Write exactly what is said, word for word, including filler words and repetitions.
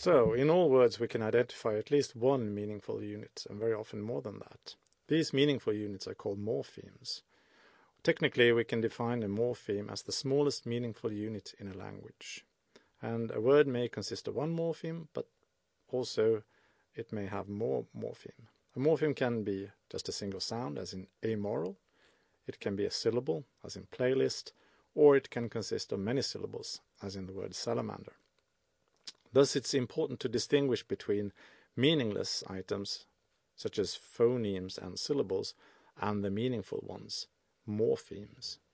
So, in all words we can identify at least one meaningful unit, and very often more than that. These meaningful units are called morphemes. Technically, we can define a morpheme as the smallest meaningful unit in a language. And a word may consist of one morpheme, but also it may have more morpheme. A morpheme can be just a single sound, as in amoral. It can be a syllable, as in playlist, or it can consist of many syllables, as in the word salamander. Thus, it's important to distinguish between meaningless items, such as phonemes and syllables, and the meaningful ones, morphemes.